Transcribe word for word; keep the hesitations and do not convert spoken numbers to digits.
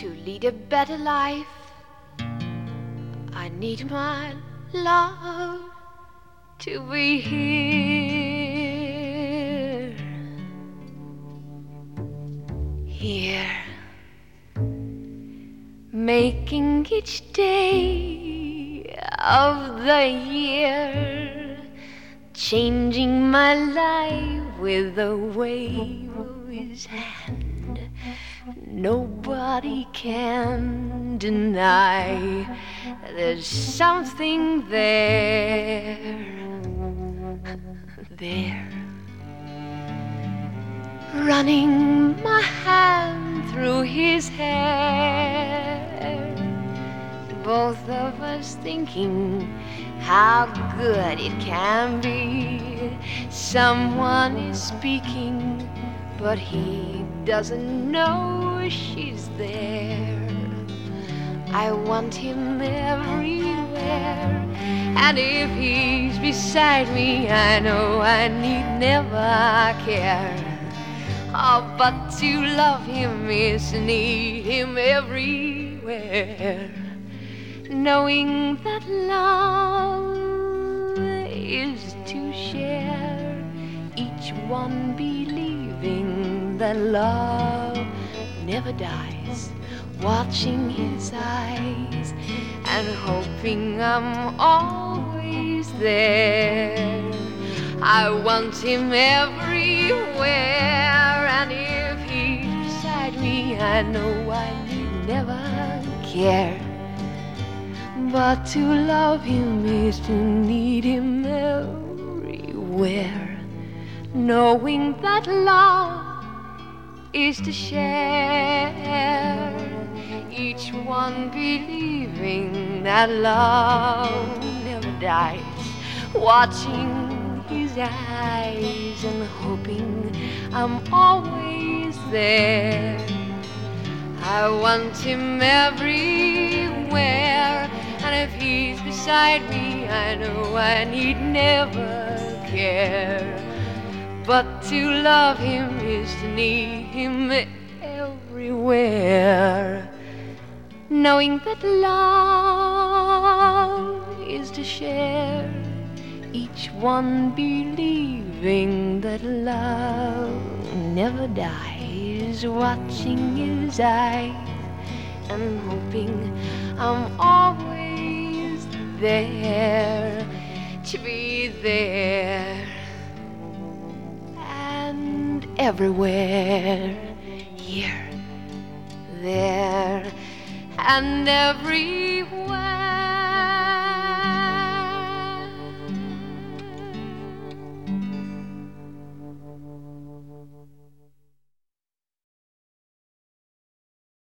To lead a better life, I need my love to be here, here, making each day of the year, changing my life with a wave of his hand. Nobody can deny there's something there, there. Running my hand through his hair, both of us thinking how good it can be. Someone is speaking, but he doesn't know she's there. I want him everywhere, and if he's beside me, I know I need never care. Oh, but to love him is to need him everywhere, knowing that love is to share, each one believing that love never dies, watching his eyes and hoping I'm always there. I want him everywhere, and if he's beside me, I know I need never care. But to love him is to need him everywhere, knowing that love is to share, each one believing that love never dies, watching his eyes and hoping I'm always there. I want him everywhere, and if he's beside me, I know I need never care. But to love him is to need him everywhere, knowing that love is to share, each one believing that love never dies, watching his eyes and hoping I'm always there, to be there and everywhere, here, there, and everywhere.